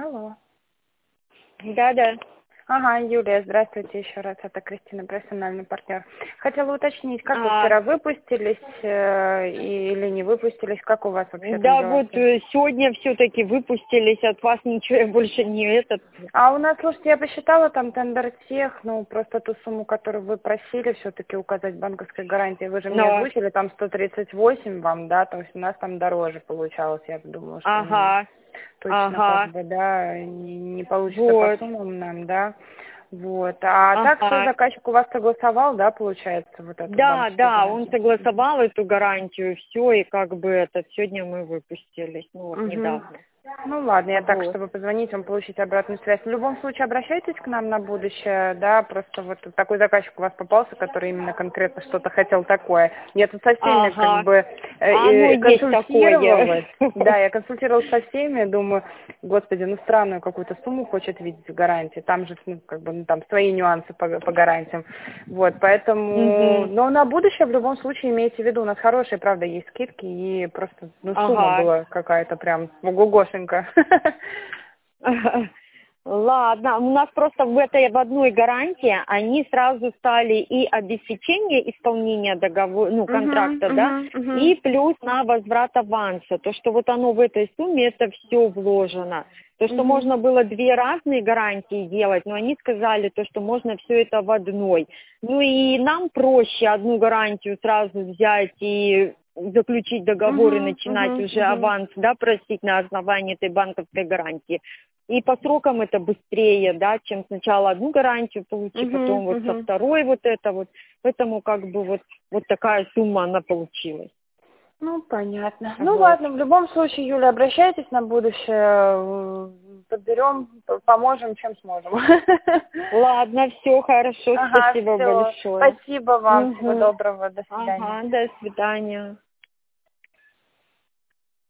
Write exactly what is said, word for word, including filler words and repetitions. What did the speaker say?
Алло. Да-да. Ага, Юлия, здравствуйте еще раз. Это Кристина, профессиональный партнер. Хотела уточнить, как вы А, вчера выпустились э, или не выпустились? Как у вас вообще там да, дела вот все? э, сегодня все-таки выпустились, от вас ничего я больше не этот. А у нас, слушайте, я посчитала там тендер всех, ну, просто ту сумму, которую вы просили все-таки указать банковской гарантии. Вы же мне Но, озвучили там сто тридцать восемь вам, да, то есть у нас там дороже получалось. Я думала, что, ну, ага, точно как ага, бы, да, не, не получится по вот, суммам нам, да. Вот. А так все, ага. заказчик у вас согласовал, да, получается, вот эту Да, банковскую да, он гарантию? согласовал эту гарантию, все, и как бы это, сегодня мы выпустились, ну вот Угу. недавно. Ну ладно, я так, Вот. чтобы позвонить вам, получить обратную связь. В любом случае, обращайтесь к нам на будущее, да, просто вот такой заказчик у вас попался, который именно конкретно что-то хотел такое. Я тут со всеми как Ага, бы э, а оно э, есть консультировалась, такое. да, я консультировалась со всеми, думаю, господи, ну странную какую-то сумму хочет видеть в гарантии, там же, ну, как бы, ну, там свои нюансы по, по гарантиям, вот, поэтому, Угу. но на будущее в любом случае имейте в виду, у нас хорошие, правда, есть скидки, и просто, ну, сумма Ага. была какая-то прям ого-гошенька. Ладно, у нас просто в этой в одной гарантии они сразу стали и обеспечение исполнения договора, ну, Мгм, контракта, да, мгм, мгм. и плюс на возврат аванса. То, что вот оно в этой сумме, это все вложено. То, что Мгм. можно было две разные гарантии делать, но они сказали то, что можно все это в одной. Ну и нам проще одну гарантию сразу взять и заключить договор и Мгм, начинать мгм, уже мгм. аванс, да, просить на основании этой банковской гарантии. И по срокам это быстрее, да, чем сначала одну гарантию получить, Мгм, потом вот со мгм. второй вот это вот. Поэтому как бы вот, вот такая сумма она получилась. Ну, понятно. Ну, Вот. ладно, в любом случае, Юля, обращайтесь на будущее, э, подберем, п- поможем, чем сможем. Ладно, все хорошо, Ага, спасибо все. большое. Спасибо вам, всего Угу. доброго, до свидания. Ага, до свидания.